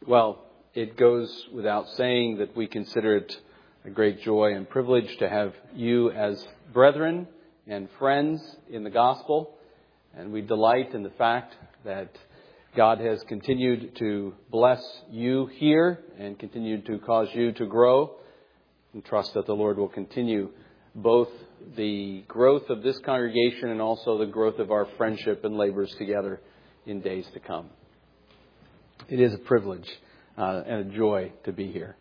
Well, it goes without saying that we consider it a great joy and privilege to have you as brethren and friends in the gospel. And we delight in the fact that God has continued to bless you here and continued to cause you to grow. And trust that the Lord will continue both the growth of this congregation and also the growth of our friendship and labors together in days to come. It is a privilege and a joy to be here.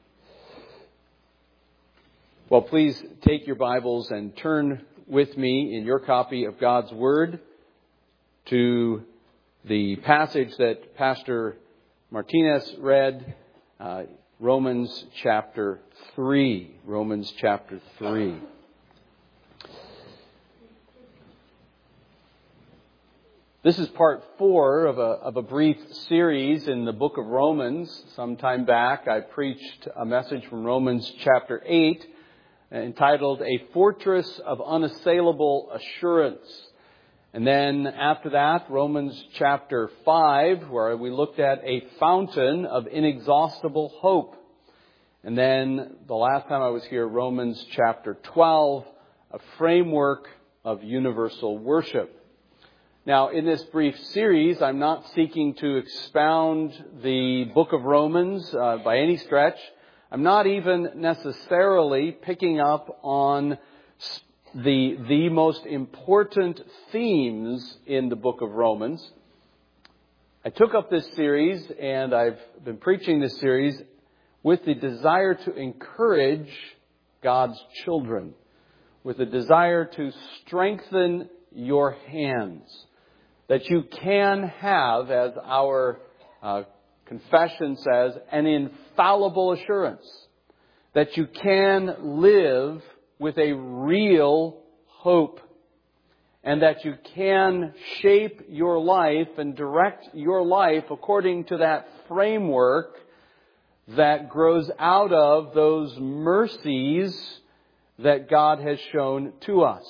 Well, please take your Bibles and turn with me in your copy of God's Word to the passage that Pastor Martinez read, Romans chapter 3. Romans chapter 3. This is part 4 of a brief series in the book of Romans. Some time back, I preached a message from Romans chapter 8 entitled A Fortress of Unassailable Assurance. And then after that, Romans chapter 5, where we looked at a fountain of inexhaustible hope. And then the last time I was here, Romans chapter 12, a framework of universal worship. Now, in this brief series, I'm not seeking to expound the book of Romans by any stretch. I'm not even necessarily picking up on the most important themes in the book of Romans. I took up this series, and I've been preaching this series with the desire to encourage God's children, with the desire to strengthen your hands, that you can have, as our confession says, an infallible assurance, that you can live with a real hope, and that you can shape your life and direct your life according to that framework that grows out of those mercies that God has shown to us.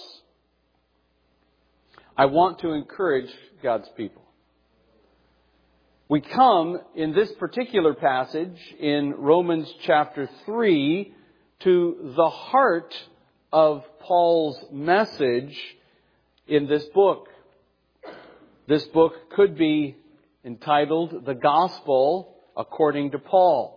I want to encourage God's people. We come in this particular passage in Romans chapter 3 to the heart of Paul's message in this book. This book could be entitled The Gospel According to Paul.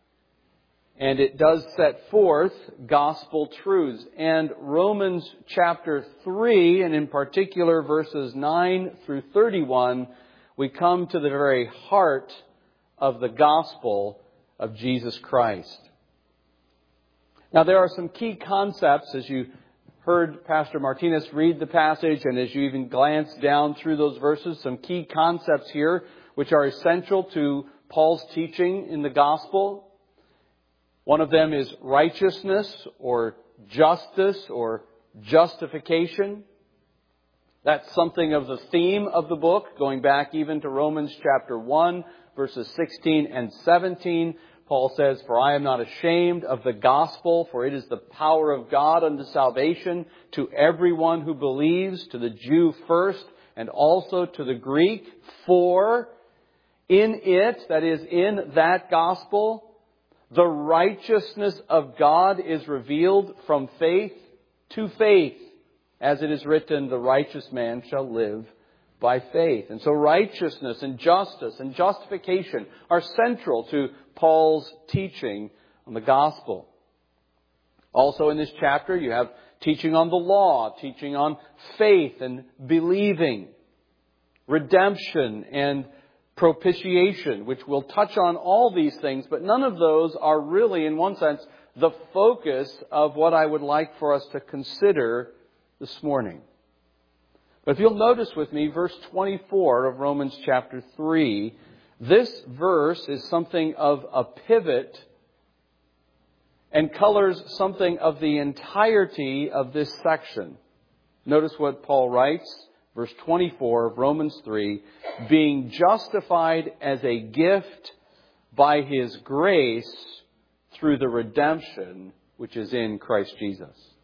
And it does set forth gospel truths. And Romans chapter 3, and in particular verses 9 through 31, we come to the very heart of the gospel of Jesus Christ. Now, there are some key concepts as you heard Pastor Martinez read the passage and as you even glance down through those verses, some key concepts here which are essential to Paul's teaching in the gospel. One of them is righteousness or justice or justification. That's something of the theme of the book, going back even to Romans chapter 1, verses 16 and 17. Paul says, "For I am not ashamed of the gospel, for it is the power of God unto salvation to everyone who believes, to the Jew first, and also to the Greek. For in it," that is, in that gospel, "the righteousness of God is revealed from faith to faith. As it is written, the righteous man shall live by faith." And so righteousness and justice and justification are central to Paul's teaching on the gospel. Also in this chapter, you have teaching on the law, teaching on faith and believing, redemption and propitiation, which will touch on all these things, but none of those are really, in one sense, the focus of what I would like for us to consider this morning. But if you'll notice with me, verse 24 of Romans chapter 3, this verse is something of a pivot and colors something of the entirety of this section. Notice what Paul writes. Verse 24 of Romans 3, "Being justified as a gift by His grace through the redemption which is in Christ Jesus."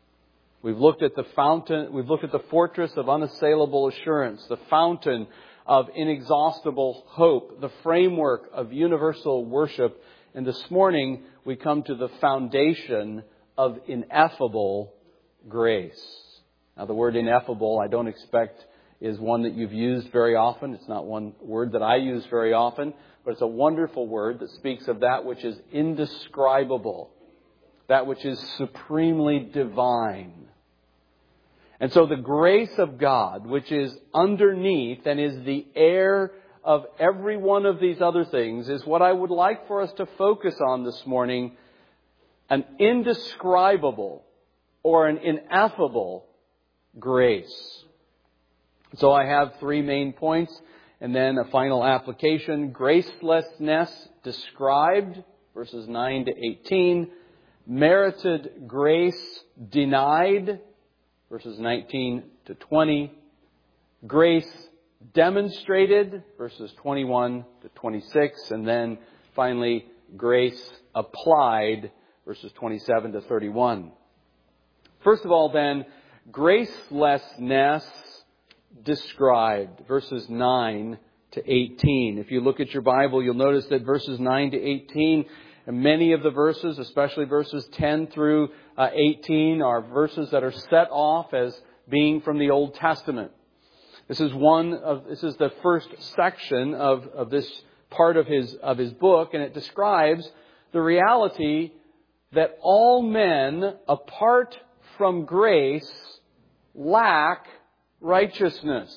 We've looked at the fountain, we've looked at the fortress of unassailable assurance, the fountain of inexhaustible hope, the framework of universal worship. And this morning we come to the foundation of ineffable grace. Now the word ineffable, I don't expect is one that you've used very often. It's not one word that I use very often, but it's a wonderful word that speaks of that which is indescribable, that which is supremely divine. And so the grace of God, which is underneath and is the heir of every one of these other things, is what I would like for us to focus on this morning. An indescribable or an ineffable grace. So I have three main points and then a final application. Gracelessness described, verses 9 to 18. Merited grace denied, verses 19 to 20. Grace demonstrated, verses 21 to 26. And then finally, grace applied, verses 27 to 31. First of all then, gracelessness described, verses 9 to 18. If you look at your Bible, you'll notice that verses 9 to 18, and many of the verses, especially verses 10 through 18, are verses that are set off as being from the Old Testament. This is the first section of this part of his book, and it describes the reality that all men, apart from grace, lack righteousness.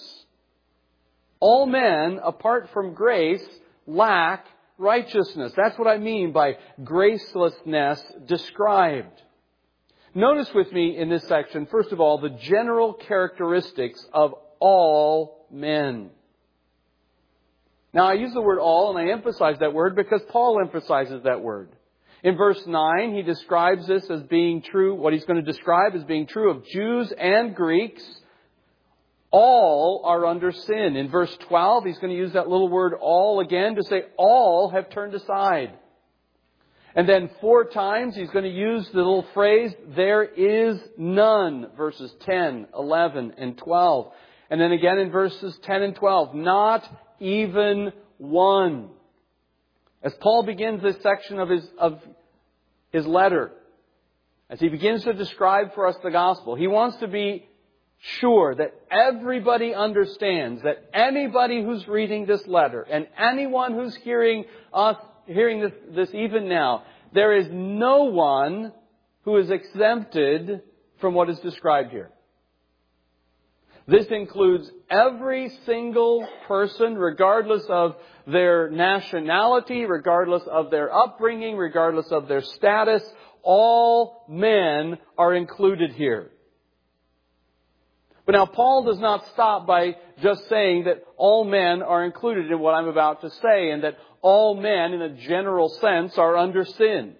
All men, apart from grace, lack righteousness. That's what I mean by gracelessness described. Notice with me in this section, first of all, the general characteristics of all men. Now, I use the word all, and I emphasize that word because Paul emphasizes that word. In verse 9, he describes this as being true, what he's going to describe as being true of Jews and Greeks. All are under sin. In verse 12, he's going to use that little word all again to say all have turned aside. And then 4 times he's going to use the little phrase, there is none, verses 10, 11, and 12. And then again in verses 10 and 12, not even one. As Paul begins this section of his letter, as he begins to describe for us the gospel, he wants to be sure that everybody understands, that anybody who's reading this letter and anyone who's hearing this even now, there is no one who is exempted from what is described here. This includes every single person, regardless of their nationality, regardless of their upbringing, regardless of their status. All men are included here. But now Paul does not stop by just saying that all men are included in what I'm about to say and that all men in a general sense are under sin.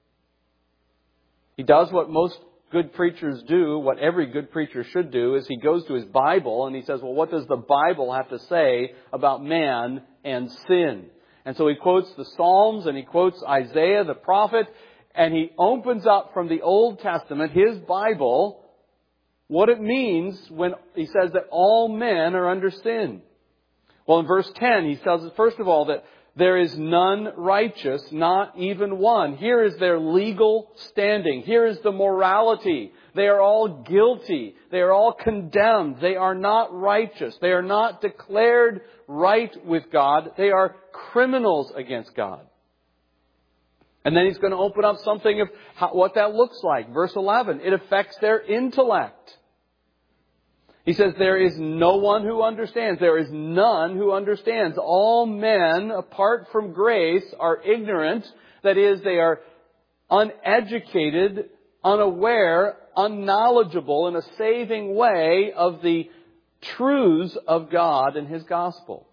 He does what most good preachers do, what every good preacher should do, is he goes to his Bible and he says, well, what does the Bible have to say about man and sin? And so he quotes the Psalms and he quotes Isaiah the prophet, and he opens up from the Old Testament, his Bible, what it means when he says that all men are under sin. Well, in verse 10, he tells us, first of all, that there is none righteous, not even one. Here is their legal standing. Here is the morality. They are all guilty. They are all condemned. They are not righteous. They are not declared right with God. They are criminals against God. And then he's going to open up something of what that looks like. Verse 11, it affects their intellect. He says, there is no one who understands. There is none who understands. All men, apart from grace, are ignorant. That is, they are uneducated, unaware, unknowledgeable in a saving way of the truths of God and His gospel.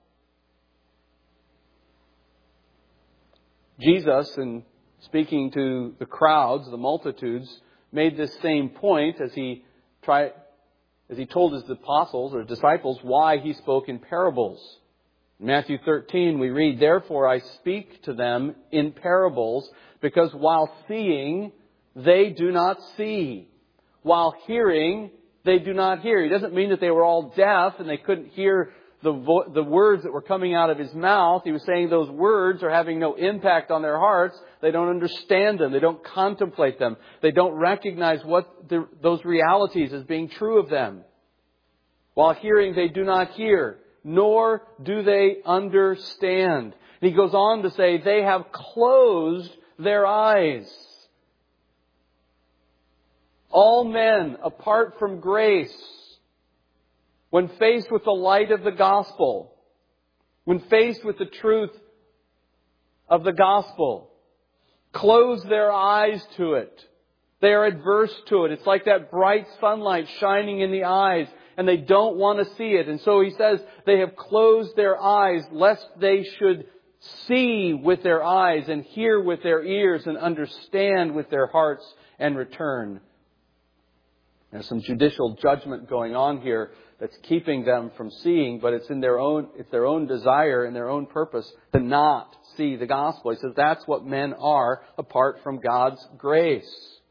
Jesus, in speaking to the crowds, the multitudes, made this same point as he told his apostles or disciples why he spoke in parables. In Matthew 13 we read, therefore I speak to them in parables, because while seeing they do not see, while hearing they do not hear. He doesn't mean that they were all deaf and they couldn't hear the words that were coming out of his mouth. He was saying those words are having no impact on their hearts. They don't understand them. They don't contemplate them. They don't recognize those realities as being true of them. While hearing, they do not hear, nor do they understand. And he goes on to say, they have closed their eyes. All men, apart from grace, when faced with the light of the gospel, when faced with the truth of the gospel, close their eyes to it. They are adverse to it. It's like that bright sunlight shining in the eyes, and they don't want to see it. And so he says they have closed their eyes lest they should see with their eyes and hear with their ears and understand with their hearts and return. There's some judicial judgment going on here that's keeping them from seeing, but it's their own desire and their own purpose to not see the gospel. He says that's what men are apart from God's grace.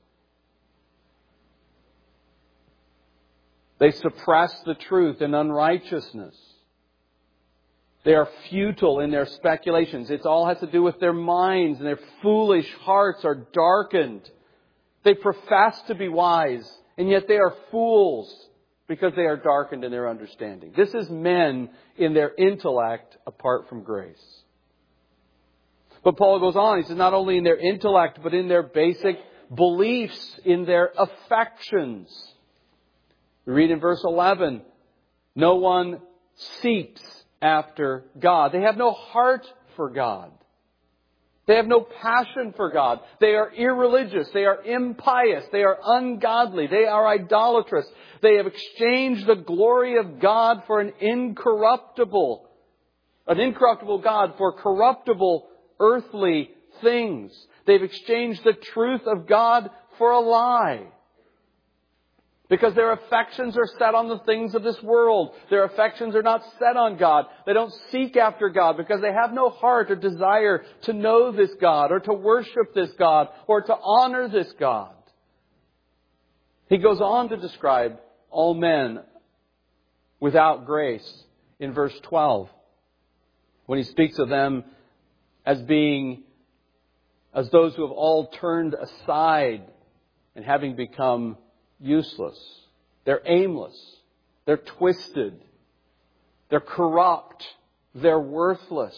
They suppress the truth in unrighteousness. They are futile in their speculations. It all has to do with their minds, and their foolish hearts are darkened. They profess to be wise, and yet they are fools because they are darkened in their understanding. This is men in their intellect apart from grace. But Paul goes on. He says not only in their intellect, but in their basic beliefs, in their affections. We read in verse 11, no one seeks after God. They have no heart for God. They have no passion for God. They are irreligious. They are impious. They are ungodly. They are idolatrous. They have exchanged the glory of God for an incorruptible God for corruptible earthly things. They've exchanged the truth of God for a lie. Because their affections are set on the things of this world. Their affections are not set on God. They don't seek after God because they have no heart or desire to know this God or to worship this God or to honor this God. He goes on to describe all men without grace in verse 12 when he speaks of them as those who have all turned aside and having become useless. They're aimless. They're twisted. They're corrupt. They're worthless.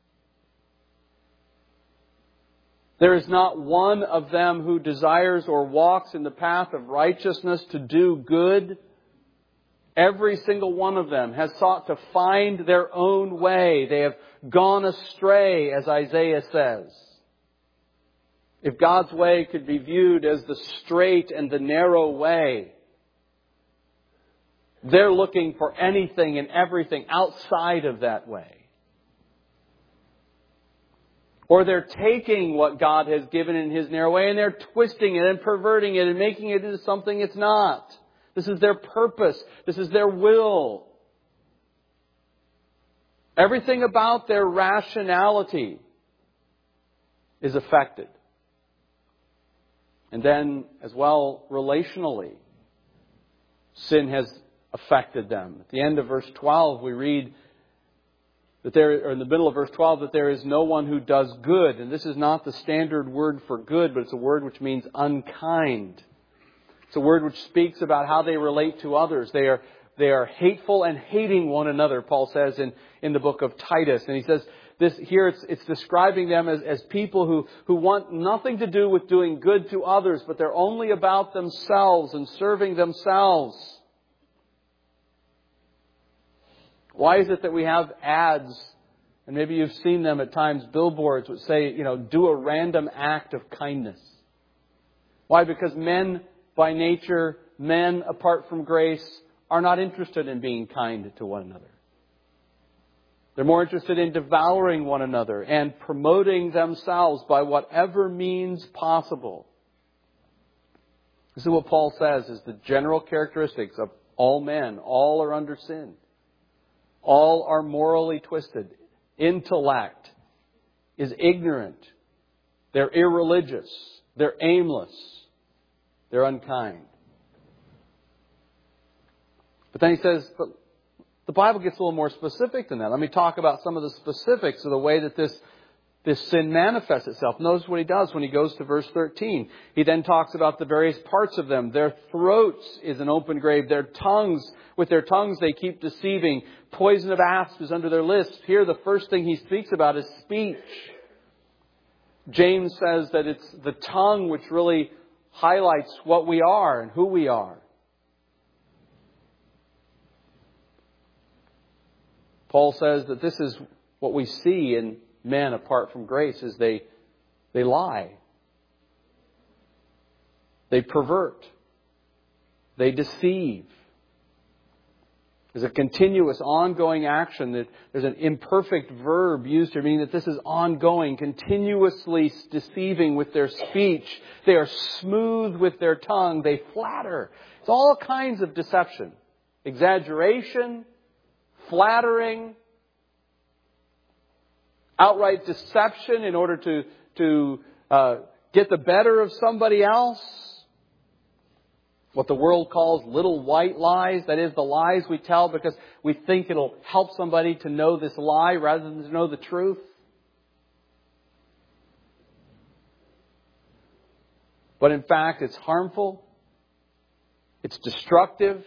There is not one of them who desires or walks in the path of righteousness to do good. Every single one of them has sought to find their own way. They have gone astray, as Isaiah says. If God's way could be viewed as the straight and the narrow way, they're looking for anything and everything outside of that way. Or they're taking what God has given in His narrow way and they're twisting it and perverting it and making it into something it's not. This is their purpose. This is their will. Everything about their rationality is affected. And then, as well, relationally, sin has affected them. At the end of verse 12, we read that or in the middle of verse 12, that there is no one who does good. And this is not the standard word for good, but it's a word which means unkind. It's a word which speaks about how they relate to others. They are hateful and hating one another, Paul says in the book of Titus. And he says, this here it's describing them as people who want nothing to do with doing good to others, but they're only about themselves and serving themselves. Why is it that we have ads, and maybe you've seen them at times, billboards which say, do a random act of kindness? Why? Because men by nature, men apart from grace, are not interested in being kind to one another. They're more interested in devouring one another and promoting themselves by whatever means possible. This is what Paul says is the general characteristics of all men. All are under sin. All are morally twisted. Intellect is ignorant. They're irreligious. They're aimless. They're unkind. But then he says, but The Bible gets a little more specific than that. Let me talk about some of the specifics of the way that this sin manifests itself. Notice what he does when he goes to verse 13. He then talks about the various parts of them. Their throats is an open grave. Their tongues, with their tongues they keep deceiving. Poison of asps is under their lips. Here the first thing he speaks about is speech. James says that it's the tongue which really highlights what we are and who we are. Paul says that this is what we see in men apart from grace, is they lie. They pervert. They deceive. There's a continuous, ongoing action. That there's an imperfect verb used here, meaning that this is ongoing, continuously deceiving with their speech. They are smooth with their tongue. They flatter. It's all kinds of deception. Exaggeration, flattering, outright deception in order to get the better of somebody else. What the world calls little white lies. That is, the lies we tell because we think it'll help somebody to know this lie rather than to know the truth. But in fact, it's harmful. It's destructive.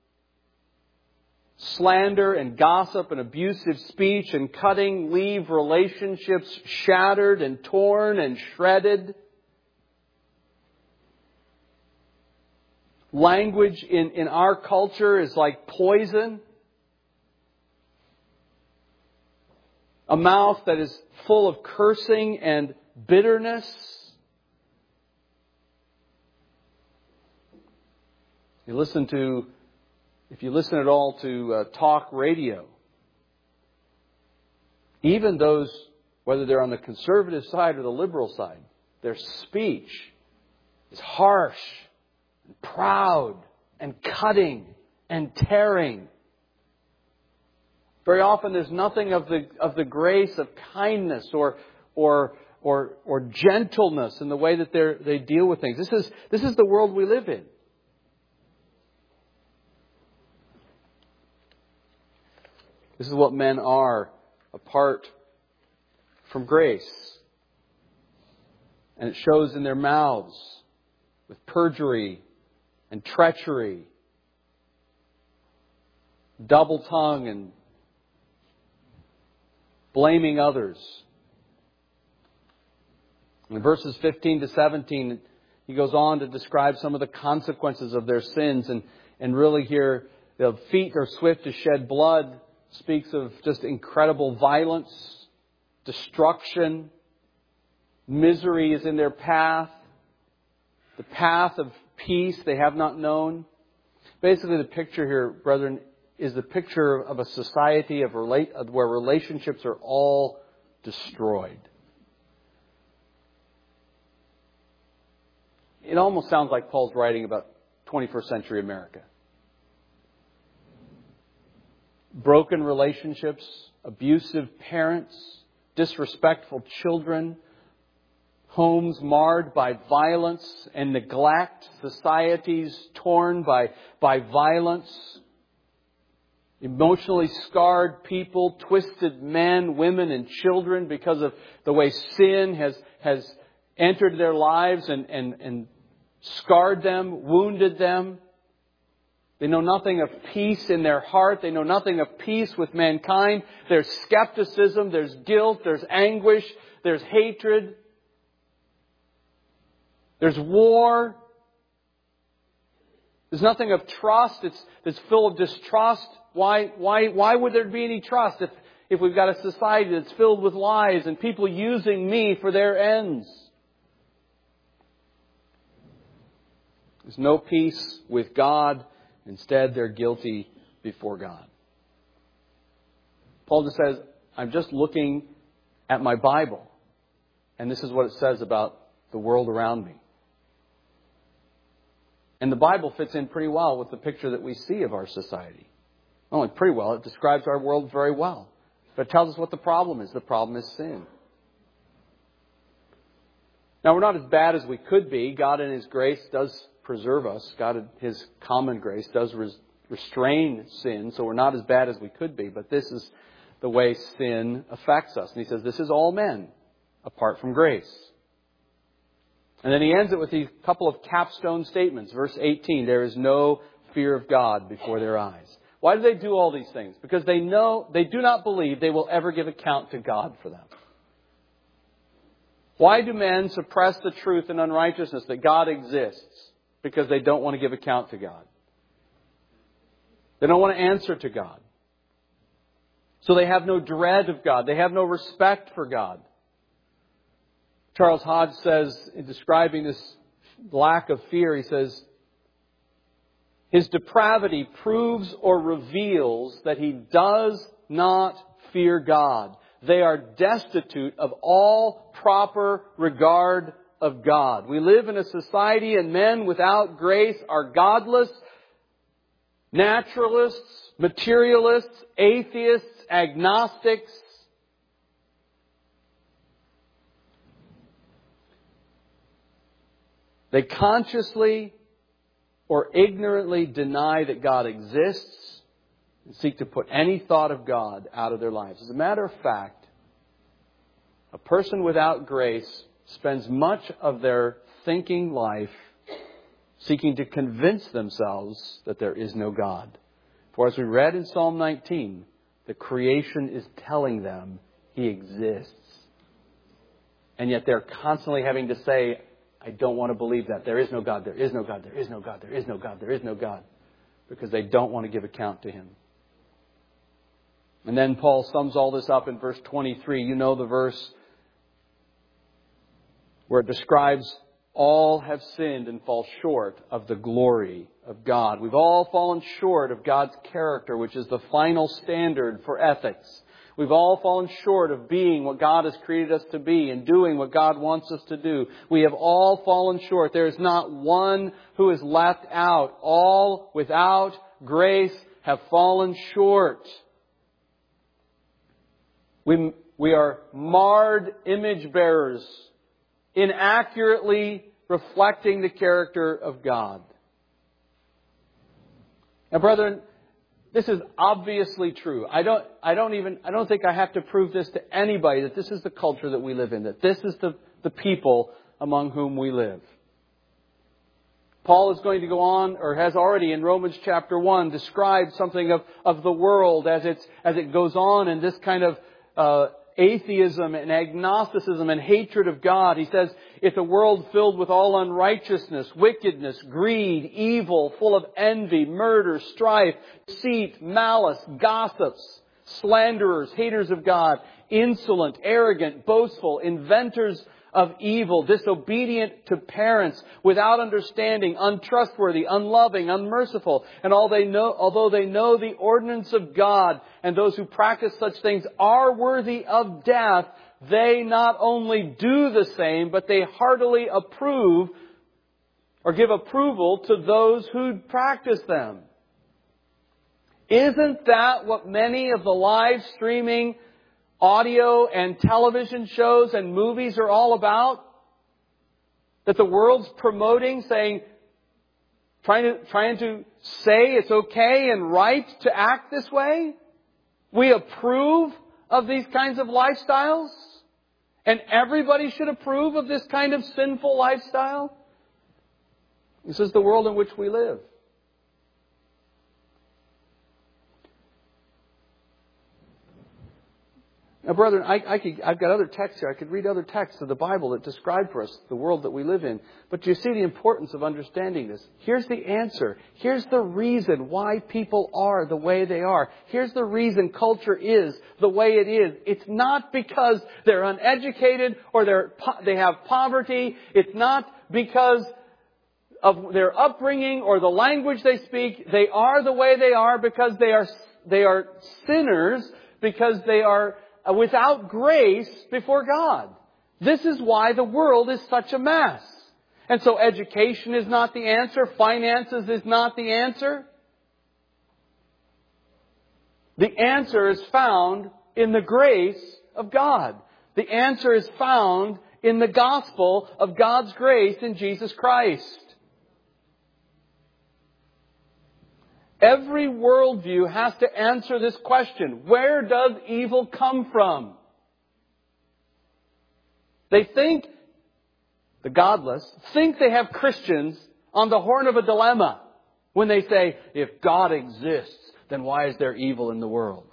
Slander and gossip and abusive speech and cutting leave relationships shattered and torn and shredded. Language in our culture is like poison. A mouth that is full of cursing and bitterness. If you listen at all to talk radio, even those, whether they're on the conservative side or the liberal side, their speech is harsh and proud and cutting and tearing. Very often there's nothing of the grace of kindness or gentleness in the way that they deal with things. This is the world we live in. This is what men are apart from grace. And it shows in their mouths with perjury and treachery, double tongue and blaming others. In verses 15 to 17, he goes on to describe some of the consequences of their sins. And really here, the feet are swift to shed blood. Speaks of just incredible violence, destruction, misery is in their path. The path of peace they have not known. Basically, the picture here, brethren, is the picture of a society where relationships are all destroyed. It almost sounds like Paul's writing about 21st century America. Broken relationships, abusive parents, disrespectful children, homes marred by violence and neglect, societies torn by violence, emotionally scarred people, twisted men, women, and children because of the way sin has entered their lives and scarred them, wounded them. They know nothing of peace in their heart. They know nothing of peace with mankind. There's skepticism, there's guilt, there's anguish, there's hatred. There's war. There's nothing of trust. It's full of distrust. Why would there be any trust if we've got a society that's filled with lies and people using me for their ends? There's no peace with God. Instead, they're guilty before God. Paul just says, I'm just looking at my Bible, and this is what it says about the world around me. And the Bible fits in pretty well with the picture that we see of our society. Not only pretty well, it describes our world very well. But it tells us what the problem is. The problem is sin. Now, we're not as bad as we could be. God in His grace does preserve us. God in His common grace does restrain sin, so we're not as bad as we could be. But this is the way sin affects us. And he says, this is all men, apart from grace. And then he ends it with these couple of capstone statements. Verse 18, there is no fear of God before their eyes. Why do they do all these things? Because they do not believe they will ever give account to God for them. Why do men suppress the truth and unrighteousness that God exists? Because they don't want to give account to God. They don't want to answer to God. So they have no dread of God. They have no respect for God. Charles Hodge says, in describing this lack of fear, he says, his depravity proves or reveals that he does not fear God. They are destitute of all proper regard of God. We live in a society and men without grace are godless, naturalists, materialists, atheists, agnostics. They consciously or ignorantly deny that God exists and seek to put any thought of God out of their lives. As a matter of fact, a person without grace spends much of their thinking life seeking to convince themselves that there is no God. For as we read in Psalm 19, the creation is telling them He exists. And yet they're constantly having to say, I don't want to believe that. There is no God, there is no God, there is no God, there is no God, there is no God. Because they don't want to give account to Him. And then Paul sums all this up in verse 23. You know the verse where it describes all have sinned and fall short of the glory of God. We've all fallen short of God's character, which is the final standard for ethics. We've all fallen short of being what God has created us to be and doing what God wants us to do. We have all fallen short. There is not one who is left out. All without grace have fallen short. We are marred image bearers, inaccurately reflecting the character of God. Now, brethren, this is obviously true. I don't think I have to prove this to anybody that this is the culture that we live in, that this is the people among whom we live. Paul is going to go on, or has already in Romans chapter 1, described something of the world as it goes on in this kind of atheism and agnosticism and hatred of God. He says, it's a world filled with all unrighteousness, wickedness, greed, evil, full of envy, murder, strife, deceit, malice, gossips, slanderers, haters of God, insolent, arrogant, boastful, inventors of evil, disobedient to parents, without understanding, untrustworthy, unloving, unmerciful. And although they know the ordinance of God, and those who practice such things are worthy of death, they not only do the same, but they heartily approve or give approval to those who practice them. Isn't that what many of the live streaming audio and television shows and movies are all about? That the world's promoting, trying to say it's okay and right to act this way? We approve of these kinds of lifestyles? And everybody should approve of this kind of sinful lifestyle? This is the world in which we live. Now, brethren, I've got other texts here. I could read other texts of the Bible that describe for us the world that we live in. But you see the importance of understanding this. Here's the answer. Here's the reason why people are the way they are. Here's the reason culture is the way it is. It's not because they're uneducated or they have poverty. It's not because of their upbringing or the language they speak. They are the way they are because they are sinners, because they are without grace before God. This is why the world is such a mess. And so education is not the answer. Finances is not the answer. The answer is found in the grace of God. The answer is found in the gospel of God's grace in Jesus Christ. Every worldview has to answer this question. Where does evil come from? They think, the godless, think they have Christians on the horn of a dilemma when they say, if God exists, then why is there evil in the world?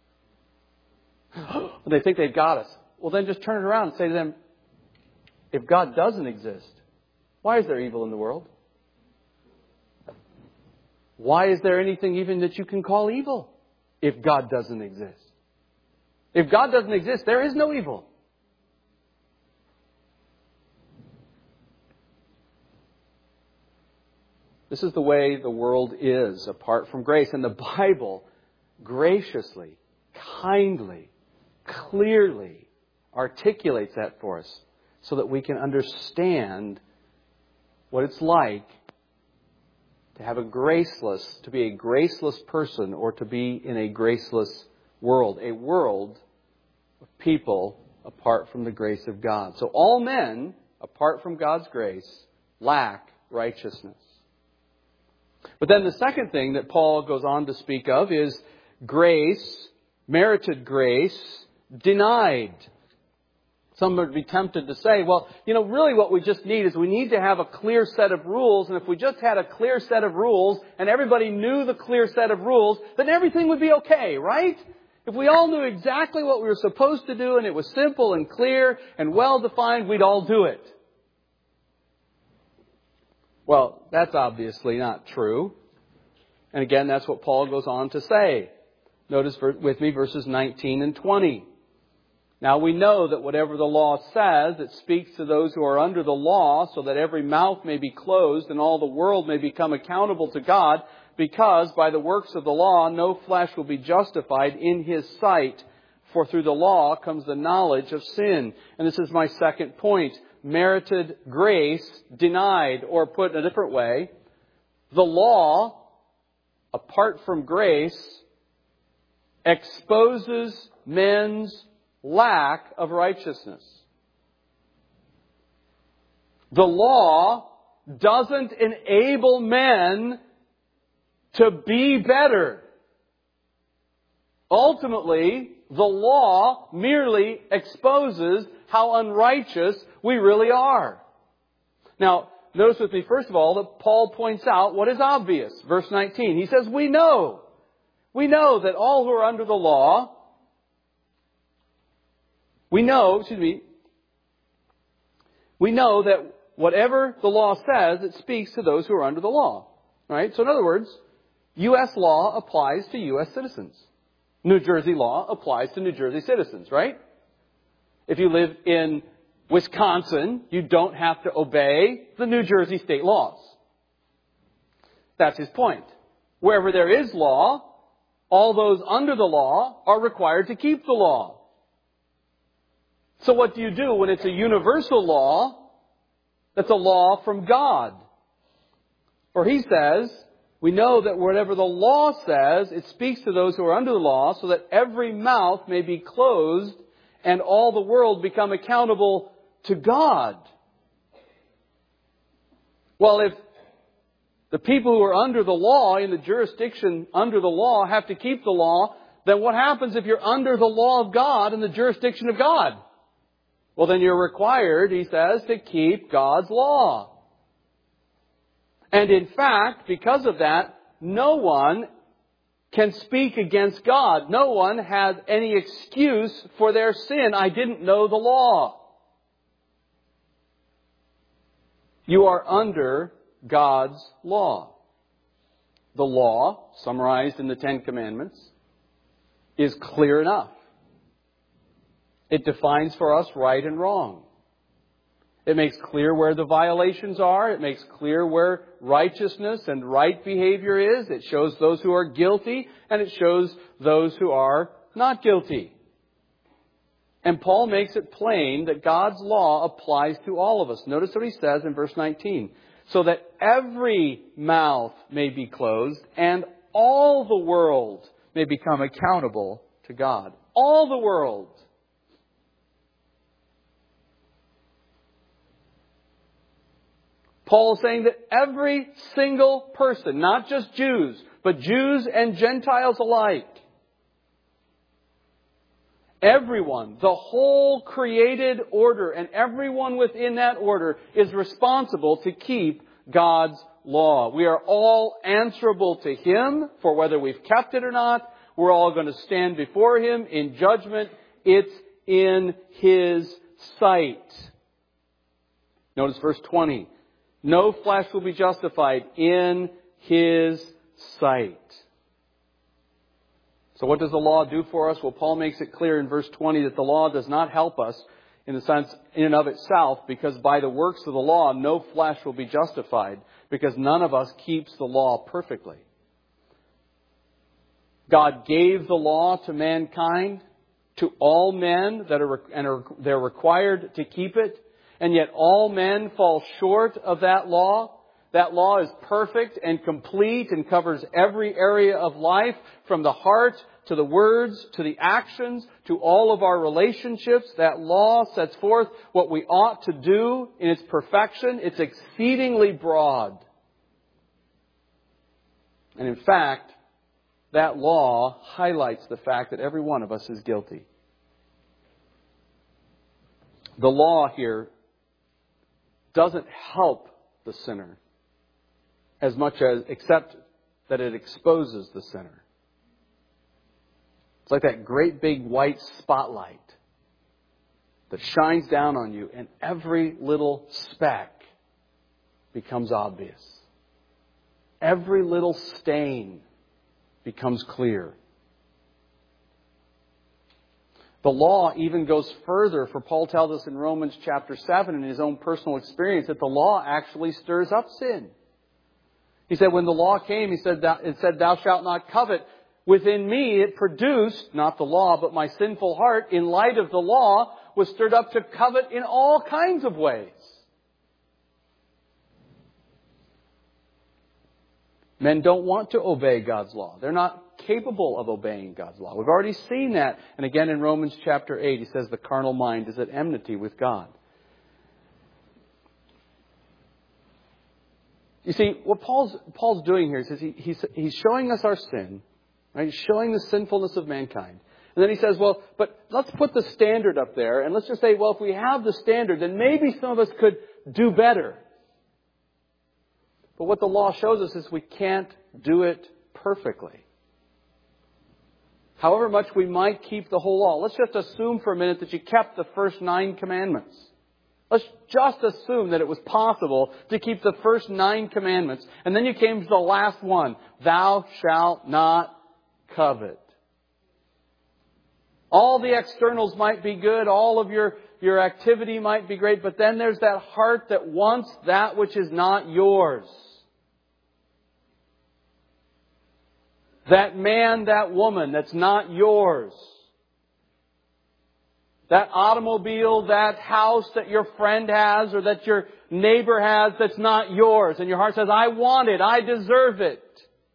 And they think they've got us. Well, then just turn it around and say to them, if God doesn't exist, why is there evil in the world? Why is there anything even that you can call evil if God doesn't exist? If God doesn't exist, there is no evil. This is the way the world is apart from grace. And the Bible graciously, kindly, clearly articulates that for us so that we can understand what it's like to have to be a graceless person or to be in a graceless world. A world of people apart from the grace of God. So all men, apart from God's grace, lack righteousness. But then the second thing that Paul goes on to speak of is grace, merited grace, denied. Some would be tempted to say, well, really what we just need is we need to have a clear set of rules. And if we just had a clear set of rules and everybody knew the clear set of rules, then everything would be okay, right? If we all knew exactly what we were supposed to do and it was simple and clear and well-defined, we'd all do it. Well, that's obviously not true. And again, that's what Paul goes on to say. Notice with me verses 19 and 20. Now we know that whatever the law says, it speaks to those who are under the law, so that every mouth may be closed and all the world may become accountable to God, because by the works of the law no flesh will be justified in His sight. For through the law comes the knowledge of sin. And this is my second point. Merited grace denied, or put in a different way, the law, apart from grace, exposes men's lack of righteousness. The law doesn't enable men to be better. Ultimately, the law merely exposes how unrighteous we really are. Now, notice with me, first of all, that Paul points out what is obvious. Verse 19, he says, we know that all who are under the law, we know that whatever the law says, it speaks to those who are under the law. Right? So in other words, U.S. law applies to U.S. citizens. New Jersey law applies to New Jersey citizens, right? If you live in Wisconsin, you don't have to obey the New Jersey state laws. That's his point. Wherever there is law, all those under the law are required to keep the law. So what do you do when it's a universal law that's a law from God? For he says, we know that whatever the law says, it speaks to those who are under the law, so that every mouth may be closed and all the world become accountable to God. Well, if the people who are under the law, in the jurisdiction under the law, have to keep the law, then what happens if you're under the law of God in the jurisdiction of God? Well, then you're required, he says, to keep God's law. And in fact, because of that, no one can speak against God. No one has any excuse for their sin. I didn't know the law. You are under God's law. The law, summarized in the Ten Commandments, is clear enough. It defines for us right and wrong. It makes clear where the violations are. It makes clear where righteousness and right behavior is. It shows those who are guilty, and it shows those who are not guilty. And Paul makes it plain that God's law applies to all of us. Notice what he says in verse 19. So that every mouth may be closed and all the world may become accountable to God. All the world. Paul is saying that every single person, not just Jews, but Jews and Gentiles alike, everyone, the whole created order and everyone within that order is responsible to keep God's law. We are all answerable to Him for whether we've kept it or not. We're all going to stand before Him in judgment. It's in His sight. Notice verse 20. No flesh will be justified in His sight. So what does the law do for us? Well, Paul makes it clear in verse 20 that the law does not help us in the sense in and of itself, because by the works of the law, no flesh will be justified, because none of us keeps the law perfectly. God gave the law to mankind, to all men, they're required to keep it, and yet all men fall short of that law. That law is perfect and complete and covers every area of life, from the heart to the words to the actions to all of our relationships. That law sets forth what we ought to do in its perfection. It's exceedingly broad. And in fact, that law highlights the fact that every one of us is guilty. The law here doesn't help the sinner as much as, except that it exposes the sinner. It's like that great big white spotlight that shines down on you, and every little speck becomes obvious. Every little stain becomes clear. The law even goes further, for Paul tells us in Romans chapter 7 in his own personal experience that the law actually stirs up sin. He said when the law came, it said, thou shalt not covet. Within me it produced, not the law, but my sinful heart, in light of the law, was stirred up to covet in all kinds of ways. Men don't want to obey God's law. They're not capable of obeying God's law. We've already seen that. And again in Romans chapter 8, he says the carnal mind is at enmity with God. You see, what Paul's doing here is he's showing us our sin, right? He's showing the sinfulness of mankind. And then he says, well, but let's put the standard up there, and let's just say, well, if we have the standard, then maybe some of us could do better. But what the law shows us is we can't do it perfectly. However much we might keep the whole law. Let's just assume for a minute that you kept the first 9 commandments. Let's just assume that it was possible to keep the first 9 commandments. And then you came to the last one. Thou shalt not covet. All the externals might be good. All of your activity might be great. But then there's that heart that wants that which is not yours. That man, that woman that's not yours. That automobile, that house that your friend has or that your neighbor has that's not yours. And your heart says, I want it. I deserve it.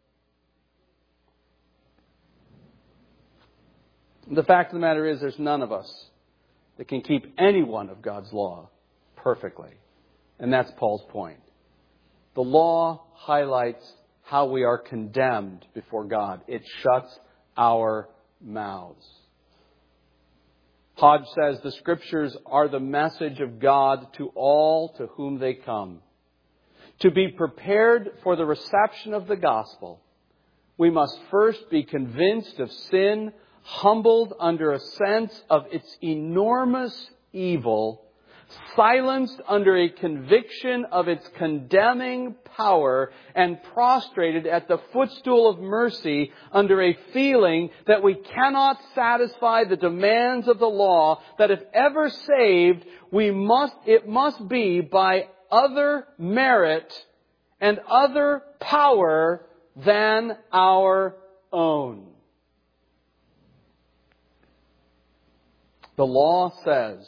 The fact of the matter is there's none of us that can keep any one of God's law perfectly. And that's Paul's point. The law highlights how we are condemned before God. It shuts our mouths. Hodge says the Scriptures are the message of God to all to whom they come. To be prepared for the reception of the gospel, we must first be convinced of sin, humbled under a sense of its enormous evil, silenced under a conviction of its condemning power, and prostrated at the footstool of mercy under a feeling that we cannot satisfy the demands of the law, that if ever saved, it must be by other merit and other power than our own. The law says,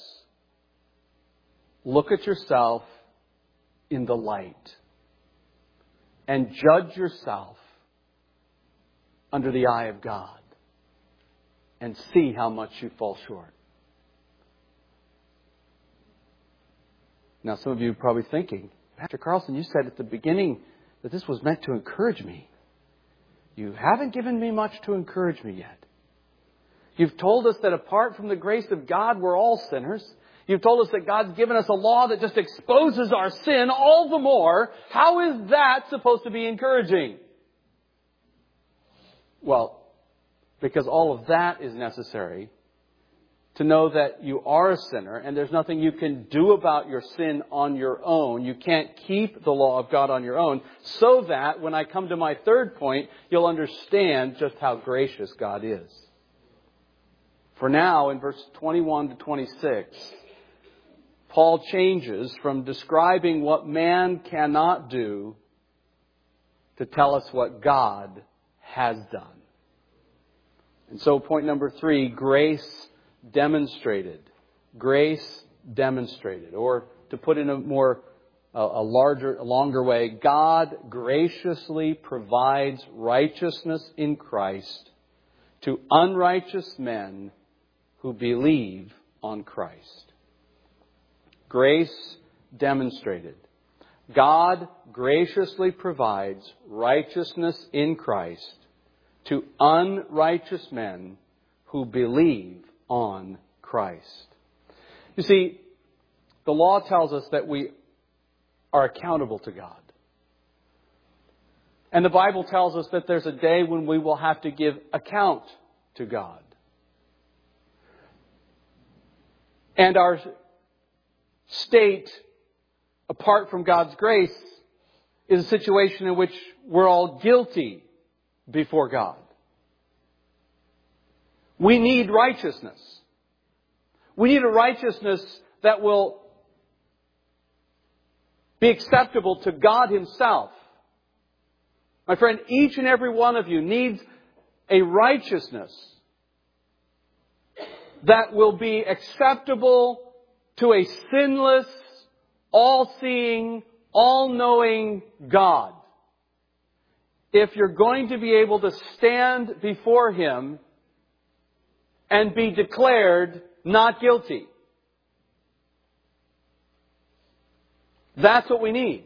look at yourself in the light and judge yourself under the eye of God and see how much you fall short. Now, some of you are probably thinking, Pastor Carlson, you said at the beginning that this was meant to encourage me. You haven't given me much to encourage me yet. You've told us that apart from the grace of God, we're all sinners. You've told us that God's given us a law that just exposes our sin all the more. How is that supposed to be encouraging? Well, because all of that is necessary to know that you are a sinner and there's nothing you can do about your sin on your own. You can't keep the law of God on your own, so that when I come to my third point, you'll understand just how gracious God is. For now, in verse 21 to 26, Paul changes from describing what man cannot do to tell us what God has done. And so point number 3, grace demonstrated. Grace demonstrated. Or to put in a longer way, God graciously provides righteousness in Christ to unrighteous men who believe on Christ. Grace demonstrated. God graciously provides righteousness in Christ to unrighteous men who believe on Christ. You see, the law tells us that we are accountable to God. And the Bible tells us that there's a day when we will have to give account to God. And our state, apart from God's grace, is a situation in which we're all guilty before God. We need righteousness. We need a righteousness that will be acceptable to God Himself. My friend, each and every one of you needs a righteousness that will be acceptable to a sinless, all-seeing, all-knowing God. If you're going to be able to stand before Him and be declared not guilty. That's what we need.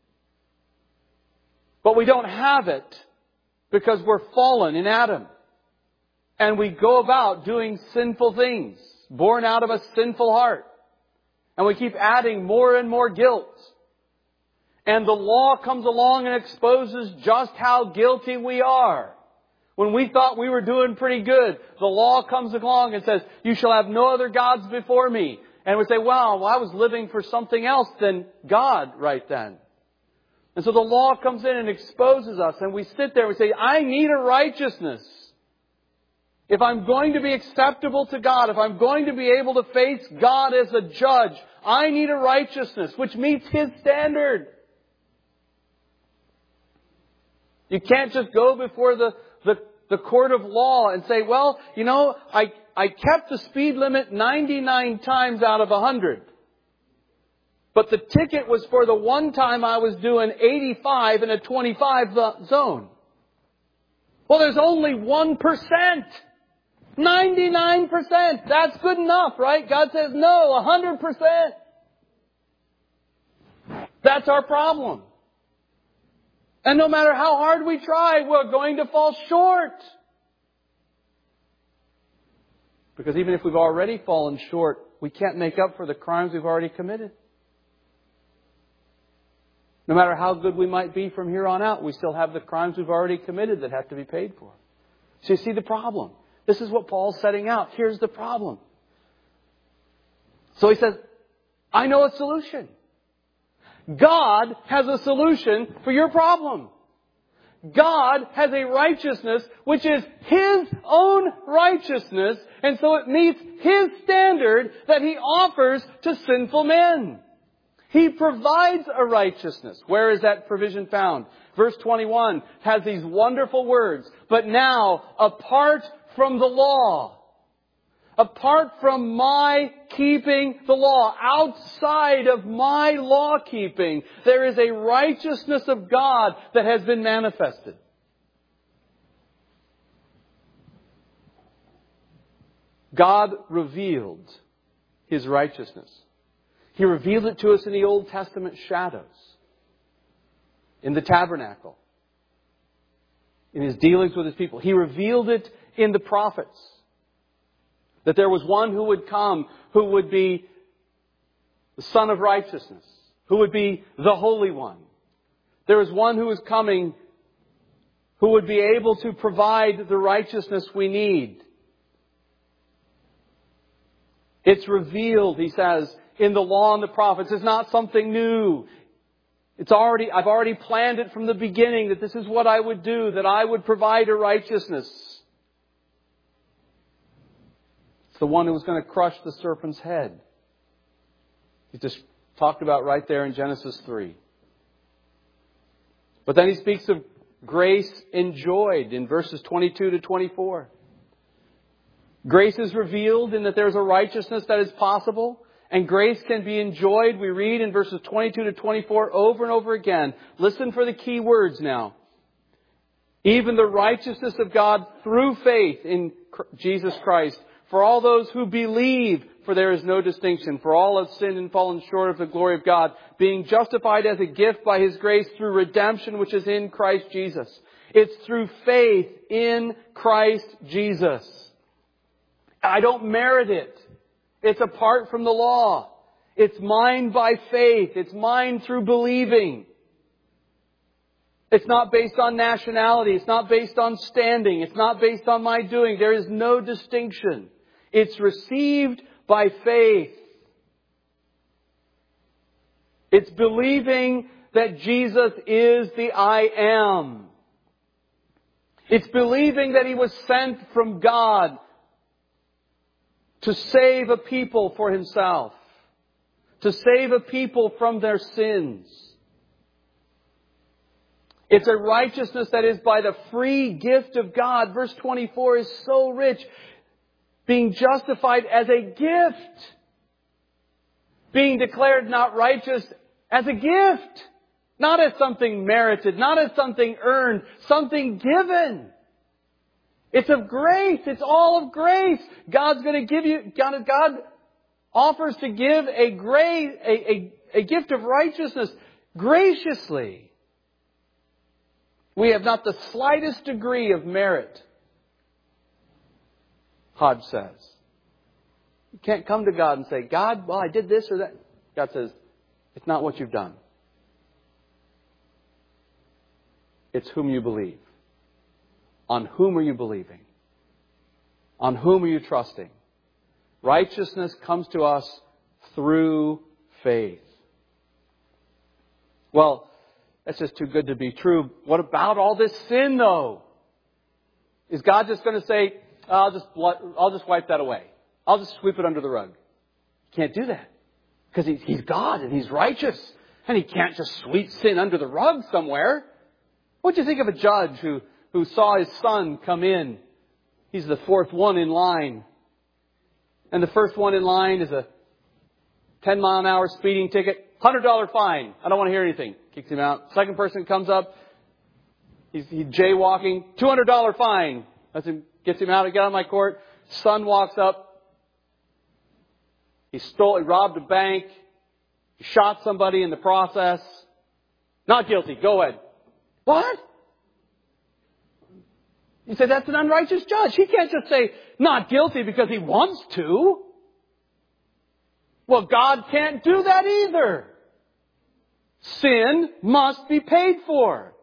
But we don't have it because we're fallen in Adam. And we go about doing sinful things, born out of a sinful heart. And we keep adding more and more guilt. And the law comes along and exposes just how guilty we are. When we thought we were doing pretty good, the law comes along and says, you shall have no other gods before me. And we say, well, I was living for something else than God right then. And so the law comes in and exposes us. And we sit there and we say, I need a righteousness. If I'm going to be acceptable to God, if I'm going to be able to face God as a judge, I need a righteousness which meets His standard. You can't just go before the court of law and say, well, I kept the speed limit 99 times out of 100. But the ticket was for the one time I was doing 85 in a 25 zone. Well, there's only 1%. 99%. That's good enough, right? God says no, 100%. That's our problem. And no matter how hard we try, we're going to fall short. Because even if we've already fallen short, we can't make up for the crimes we've already committed. No matter how good we might be from here on out, we still have the crimes we've already committed that have to be paid for. So you see the problem. This is what Paul's setting out. Here's the problem. So he says, I know a solution. God has a solution for your problem. God has a righteousness which is His own righteousness, and so it meets His standard that He offers to sinful men. He provides a righteousness. Where is that provision found? Verse 21 has these wonderful words. But now, apart from the law, apart from my keeping the law, outside of my law keeping, there is a righteousness of God that has been manifested. God revealed His righteousness. He revealed it to us in the Old Testament shadows. in the tabernacle, in His dealings with His people. He revealed it in the prophets. That there was one who would come, who would be the Son of Righteousness, who would be the Holy One. There is one who is coming who would be able to provide the righteousness we need. It's revealed, he says, in the law and the prophets. It's not something new. I've already planned it from the beginning that this is what I would do, that I would provide a righteousness. It's the one who was going to crush the serpent's head. He just talked about right there in Genesis 3. But then he speaks of grace enjoyed in verses 22 to 24. Grace is revealed in that there's a righteousness that is possible, and grace can be enjoyed. We read in verses 22 to 24 over and over again. Listen for the key words now. Even the righteousness of God through faith in Jesus Christ, for all those who believe, for there is no distinction. For all have sinned and fallen short of the glory of God, being justified as a gift by His grace through redemption which is in Christ Jesus. It's through faith in Christ Jesus. I don't merit it. It's apart from the law. It's mine by faith. It's mine through believing. It's not based on nationality. It's not based on standing. It's not based on my doing. There is no distinction. It's received by faith. It's believing that Jesus is the I am. It's believing that He was sent from God to save a people for Himself, to save a people from their sins. It's a righteousness that is by the free gift of God. Verse 24 is so rich. Being justified as a gift. Being declared not righteous as a gift. Not as something merited, not as something earned, something given. It's of grace. It's all of grace. God's going to give you, God offers to give a gift of righteousness graciously. We have not the slightest degree of merit, Hodge says. You can't come to God and say, God, well, I did this or that. God says, it's not what you've done. It's whom you believe. On whom are you believing? On whom are you trusting? Righteousness comes to us through faith. Well, that's just too good to be true. What about all this sin, though? Is God just going to say, I'll just wipe that away. I'll just sweep it under the rug. He can't do that. Because He's God and He's righteous. And He can't just sweep sin under the rug somewhere. What do you think of a judge who saw his son come in? He's the fourth one in line. And the first one in line is a 10-mile-an-hour speeding ticket. $100 fine. I don't want to hear anything. Kicks him out. Second person comes up. He's jaywalking. $200 fine. Gets him out. Get out of my court. Son walks up. He robbed a bank. He shot somebody in the process. Not guilty. Go ahead. What? You say that's an unrighteous judge. He can't just say not guilty because he wants to. Well, God can't do that either. Sin must be paid for.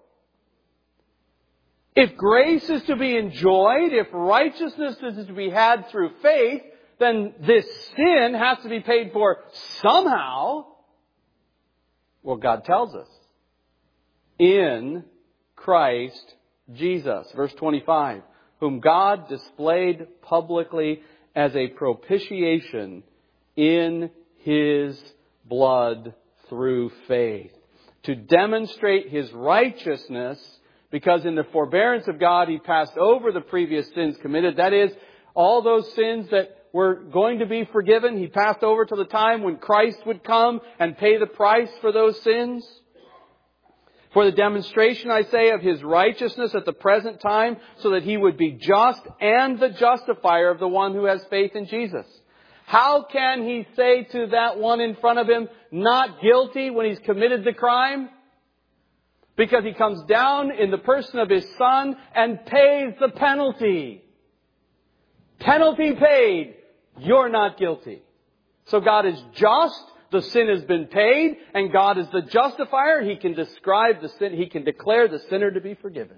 If grace is to be enjoyed, if righteousness is to be had through faith, then this sin has to be paid for somehow. Well, God tells us. In Christ Jesus. Verse 25. Whom God displayed publicly as a propitiation in His blood through faith. To demonstrate His righteousness, because in the forbearance of God He passed over the previous sins committed. That is, all those sins that were going to be forgiven, He passed over till the time when Christ would come and pay the price for those sins. For the demonstration, I say, of His righteousness at the present time, so that He would be just and the justifier of the one who has faith in Jesus. How can He say to that one in front of him, not guilty, when he's committed the crime? Because He comes down in the person of His Son and pays the penalty. Penalty paid. You're not guilty. So God is just. The sin has been paid. And God is the justifier. He can describe the sin. He can declare the sinner to be forgiven.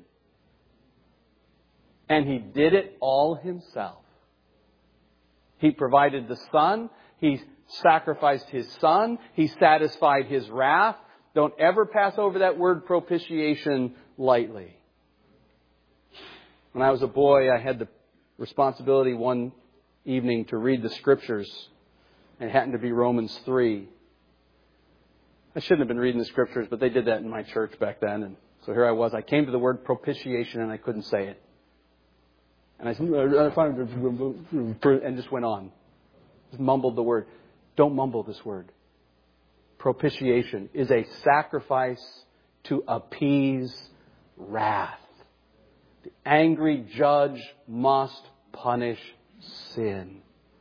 And He did it all Himself. He provided the Son. He sacrificed His Son. He satisfied His wrath. Don't ever pass over that word propitiation lightly. When I was a boy, I had the responsibility one evening to read the Scriptures. And it happened to be Romans 3. I shouldn't have been reading the Scriptures, but they did that in my church back then. And so here I was. I came to the word propitiation and I couldn't say it. And I said, and just went on. Just mumbled the word. Don't mumble this word. Propitiation is a sacrifice to appease wrath. The angry judge must punish sin.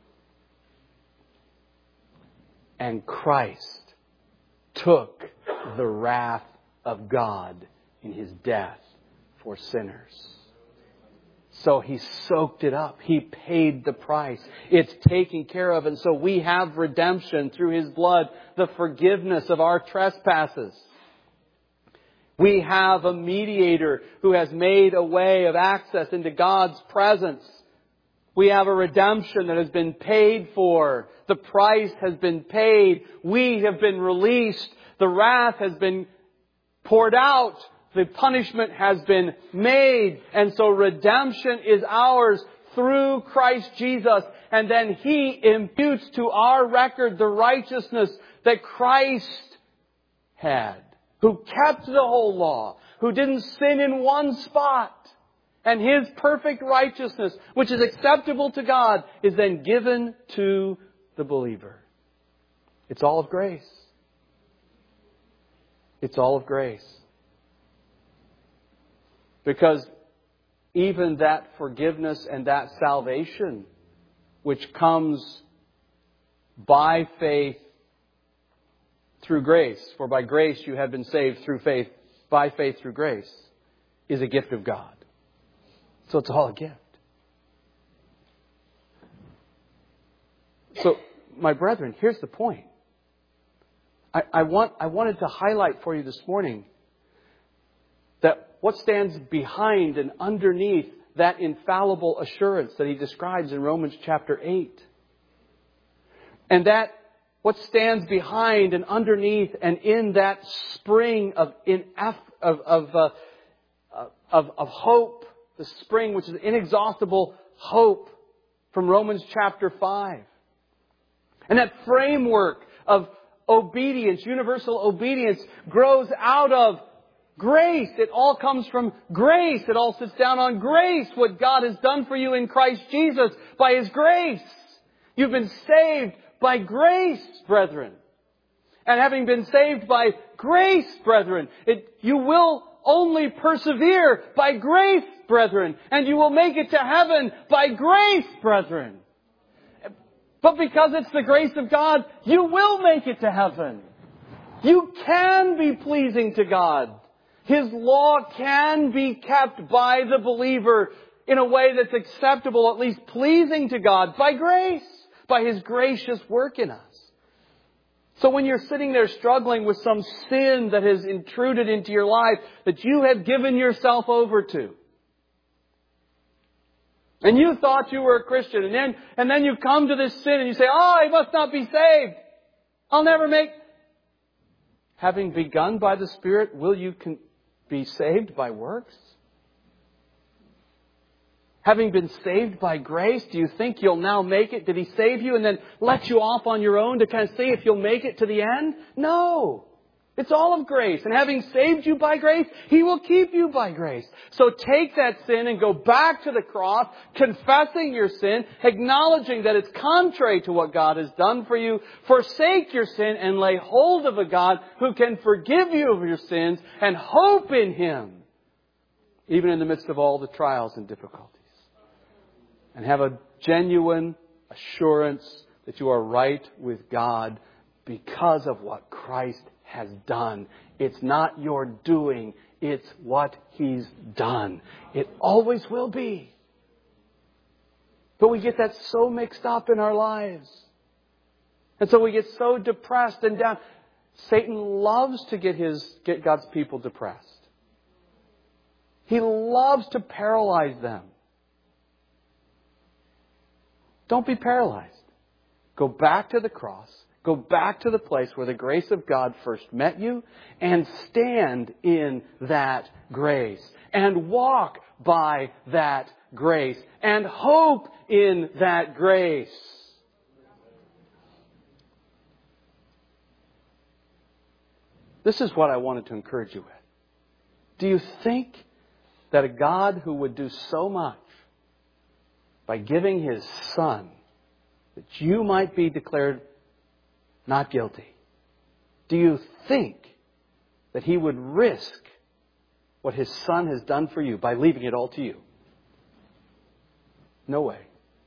And Christ took the wrath of God in His death for sinners. So He soaked it up. He paid the price. It's taken care of. And so we have redemption through His blood, the forgiveness of our trespasses. We have a mediator who has made a way of access into God's presence. We have a redemption that has been paid for. The price has been paid. We have been released. The wrath has been poured out. The punishment has been made. And so redemption is ours through Christ Jesus. And then He imputes to our record the righteousness that Christ had, who kept the whole law, who didn't sin in one spot. And His perfect righteousness, which is acceptable to God, is then given to the believer. It's all of grace. It's all of grace. Because even that forgiveness and that salvation, which comes by faith through grace, for by grace you have been saved through faith, by faith through grace, is a gift of God. So it's all a gift. So, my brethren, here's the point. I wanted to highlight for you this morning that what stands behind and underneath that infallible assurance that he describes in Romans chapter 8. And that what stands behind and underneath and in that spring of hope, the spring which is inexhaustible hope from Romans chapter 5. And that framework of obedience, universal obedience, grows out of grace. It all comes from grace. It all sits down on grace. What God has done for you in Christ Jesus by His grace. You've been saved by grace, brethren. And having been saved by grace, brethren, you will only persevere by grace, brethren. And you will make it to heaven by grace, brethren. But because it's the grace of God, you will make it to heaven. You can be pleasing to God. His law can be kept by the believer in a way that's acceptable, at least pleasing to God, by grace, by His gracious work in us. So when you're sitting there struggling with some sin that has intruded into your life that you have given yourself over to, and you thought you were a Christian, and then you come to this sin and you say, "Oh, I must not be saved. I'll never make." Having begun by the Spirit, will you be saved by works? Having been saved by grace, do you think you'll now make it? Did He save you and then let you off on your own to kind of see if you'll make it to the end? No. It's all of grace. And having saved you by grace, He will keep you by grace. So take that sin and go back to the cross, confessing your sin, acknowledging that it's contrary to what God has done for you. Forsake your sin and lay hold of a God who can forgive you of your sins, and hope in Him, even in the midst of all the trials and difficulties. And have a genuine assurance that you are right with God because of what Christ has done. It's not your doing, it's what He's done. It always will be. But we get that so mixed up in our lives. And so we get so depressed and down. Satan loves to get God's people depressed. He loves to paralyze them. Don't be paralyzed. Go back to the cross. Go back to the place where the grace of God first met you and stand in that grace and walk by that grace and hope in that grace. This is what I wanted to encourage you with. Do you think that a God who would do so much by giving His Son that you might be declared not guilty, do you think that He would risk what His Son has done for you by leaving it all to you? No way.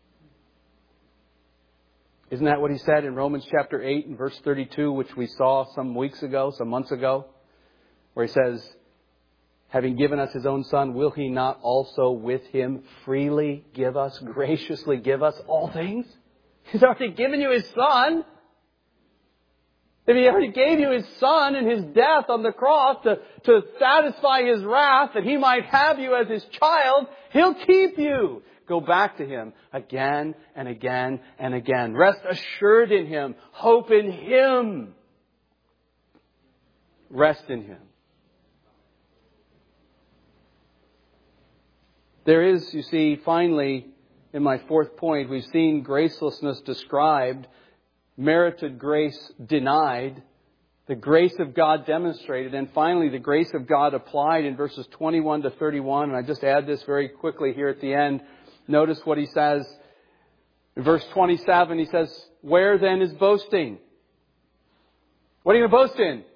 Isn't that what He said in Romans chapter 8 and verse 32, which we saw some months ago, where He says, having given us His own Son, will He not also with Him freely give us, graciously give us all things? He's already given you His Son. If He already gave you His Son in His death on the cross to satisfy His wrath, that He might have you as His child, He'll keep you. Go back to Him again and again and again. Rest assured in Him. Hope in Him. Rest in Him. There is, you see, finally, in my fourth point, we've seen gracelessness described, merited grace denied, the grace of God demonstrated, and finally the grace of God applied in verses 21 to 31. And I just add this very quickly here at the end. Notice what he says. In verse 27, he says, where then is boasting? What are you going to boast in?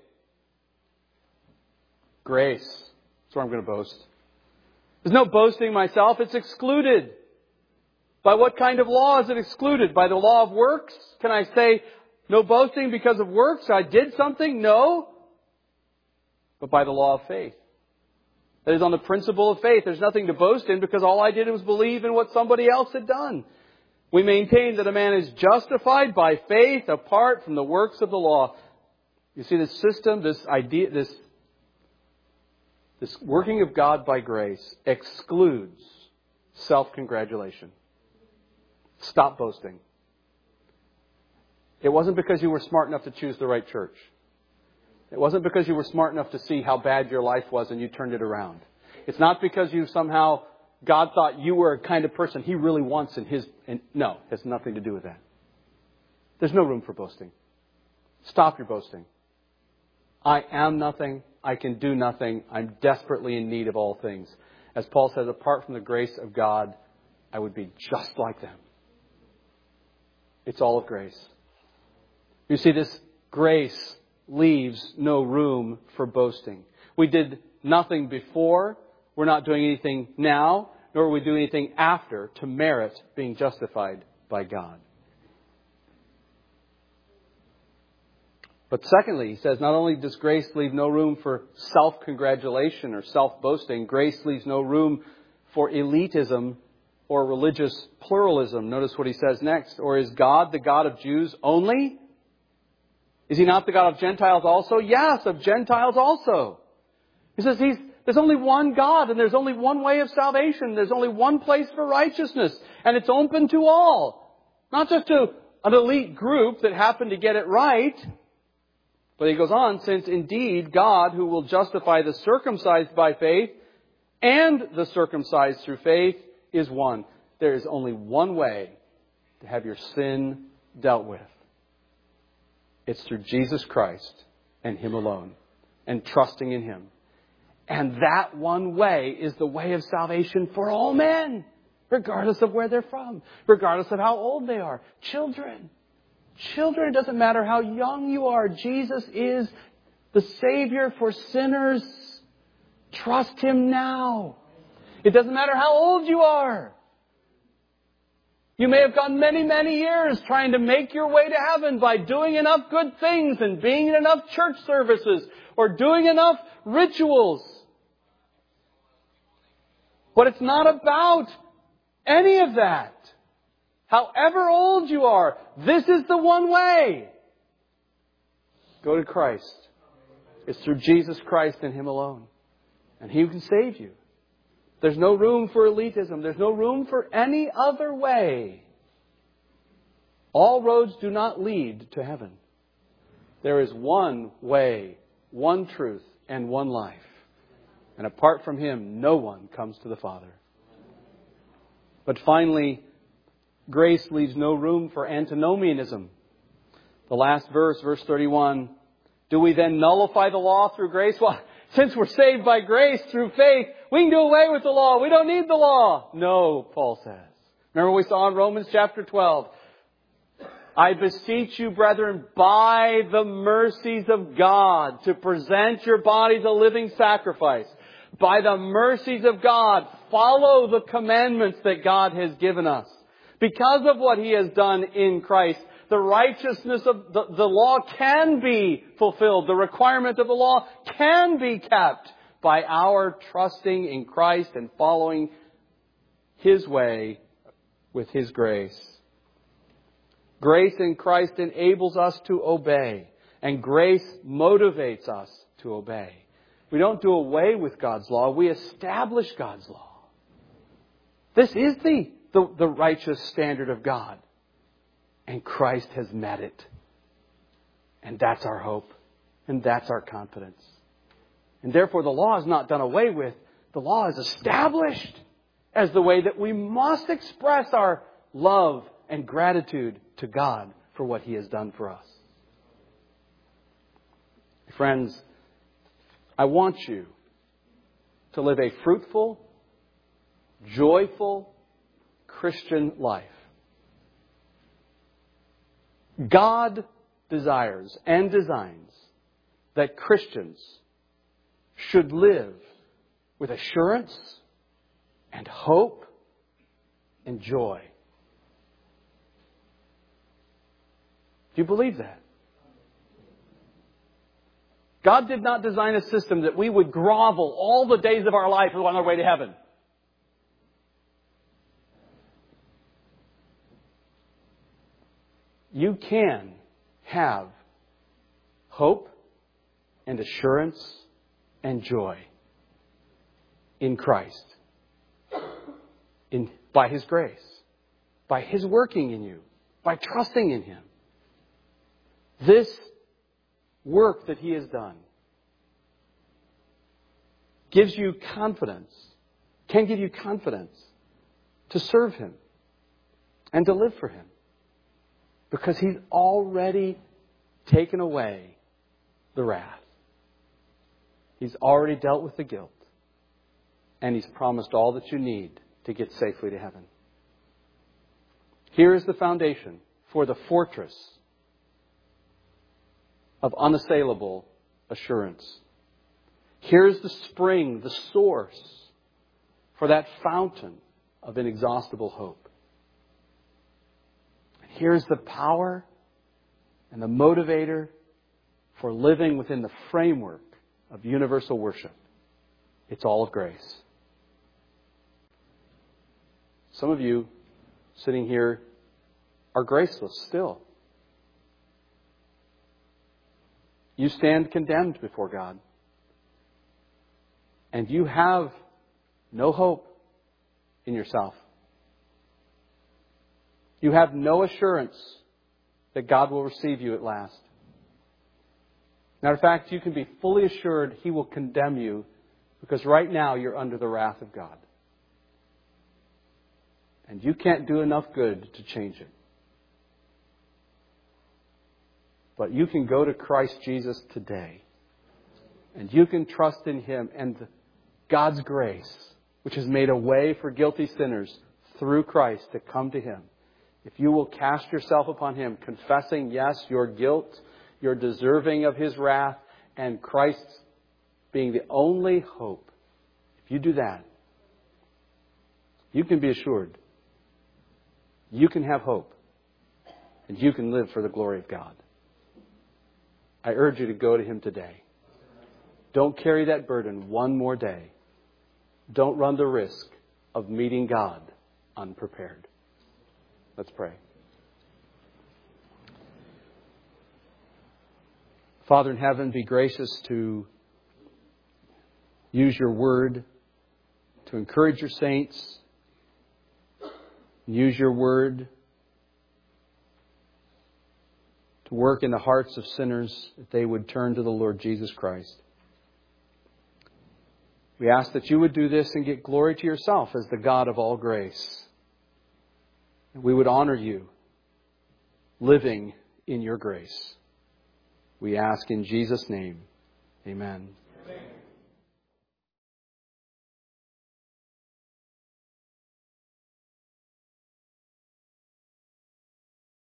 Grace. That's where I'm going to boast. There's no boasting myself. It's excluded. By what kind of law is it excluded? By the law of works? Can I say no boasting because of works? I did something? No. But by the law of faith. That is on the principle of faith. There's nothing to boast in because all I did was believe in what somebody else had done. We maintain that a man is justified by faith apart from the works of the law. You see, this system, this idea, this working of God by grace excludes self-congratulation. Stop boasting. It wasn't because you were smart enough to choose the right church. It wasn't because you were smart enough to see how bad your life was and you turned it around. It's not because you somehow, God thought you were a kind of person He really wants no, it has nothing to do with that. There's no room for boasting. Stop your boasting. I am nothing. I can do nothing. I'm desperately in need of all things. As Paul says, apart from the grace of God, I would be just like them. It's all of grace. You see, this grace leaves no room for boasting. We did nothing before. We're not doing anything now, nor will we do anything after to merit being justified by God. But secondly, he says, not only does grace leave no room for self-congratulation or self-boasting, grace leaves no room for elitism or religious pluralism. Notice what he says next. Or is God the God of Jews only? Is He not the God of Gentiles also? Yes, of Gentiles also. He says there's only one God and there's only one way of salvation. There's only one place for righteousness. And it's open to all. Not just to an elite group that happened to get it right. But he goes on, since indeed God, who will justify the circumcised by faith and the circumcised through faith, is one. There is only one way to have your sin dealt with. It's through Jesus Christ and Him alone, and trusting in Him. And that one way is the way of salvation for all men, regardless of where they're from, regardless of how old they are. Children, it doesn't matter how young you are. Jesus is the Savior for sinners. Trust Him now. It doesn't matter how old you are. You may have gone many, many years trying to make your way to heaven by doing enough good things and being in enough church services or doing enough rituals. But it's not about any of that. However old you are, this is the one way. Go to Christ. It's through Jesus Christ and Him alone. And He can save you. There's no room for elitism. There's no room for any other way. All roads do not lead to heaven. There is one way, one truth, and one life. And apart from Him, no one comes to the Father. But finally, grace leaves no room for antinomianism. The last verse, verse 31, do we then nullify the law through grace? Well, since we're saved by grace through faith, we can do away with the law. We don't need the law. No, Paul says. Remember we saw in Romans chapter 12. I beseech you, brethren, by the mercies of God, to present your bodies a living sacrifice. By the mercies of God, follow the commandments that God has given us. Because of what He has done in Christ, the righteousness of the law can be fulfilled. The requirement of the law can be kept by our trusting in Christ and following His way with His grace. Grace in Christ enables us to obey, and grace motivates us to obey. We don't do away with God's law, we establish God's law. This is the righteous standard of God. And Christ has met it. And that's our hope. And that's our confidence. And therefore the law is not done away with. The law is established as the way that we must express our love and gratitude to God for what He has done for us. Friends, I want you to live a fruitful, joyful Christian life. God desires and designs that Christians should live with assurance and hope and joy. Do you believe that? God did not design a system that we would grovel all the days of our life on our way to heaven. You can have hope and assurance and joy in Christ. By His grace. By His working in you. By trusting in Him. This work that He has done gives you confidence, can give you confidence to serve Him and to live for Him. Because He's already taken away the wrath. He's already dealt with the guilt. And He's promised all that you need to get safely to heaven. Here is the foundation for the fortress of unassailable assurance. Here's the spring, the source for that fountain of inexhaustible hope. Here's the power and the motivator for living within the framework of universal worship. It's all of grace. Some of you sitting here are graceless still. You stand condemned before God. And you have no hope in yourself. You have no assurance that God will receive you at last. Matter of fact, you can be fully assured He will condemn you because right now you're under the wrath of God. And you can't do enough good to change it. But you can go to Christ Jesus today. And you can trust in Him and God's grace, which has made a way for guilty sinners through Christ to come to Him. If you will cast yourself upon Him, confessing, yes, your guilt, you're deserving of His wrath, and Christ being the only hope. If you do that, you can be assured. You can have hope. And you can live for the glory of God. I urge you to go to Him today. Don't carry that burden one more day. Don't run the risk of meeting God unprepared. Let's pray. Father in heaven, be gracious to use your word to encourage your saints. Use your word to work in the hearts of sinners that they would turn to the Lord Jesus Christ. We ask that you would do this and get glory to yourself as the God of all grace. And we would honor you living in your grace. We ask in Jesus' name. Amen. Amen.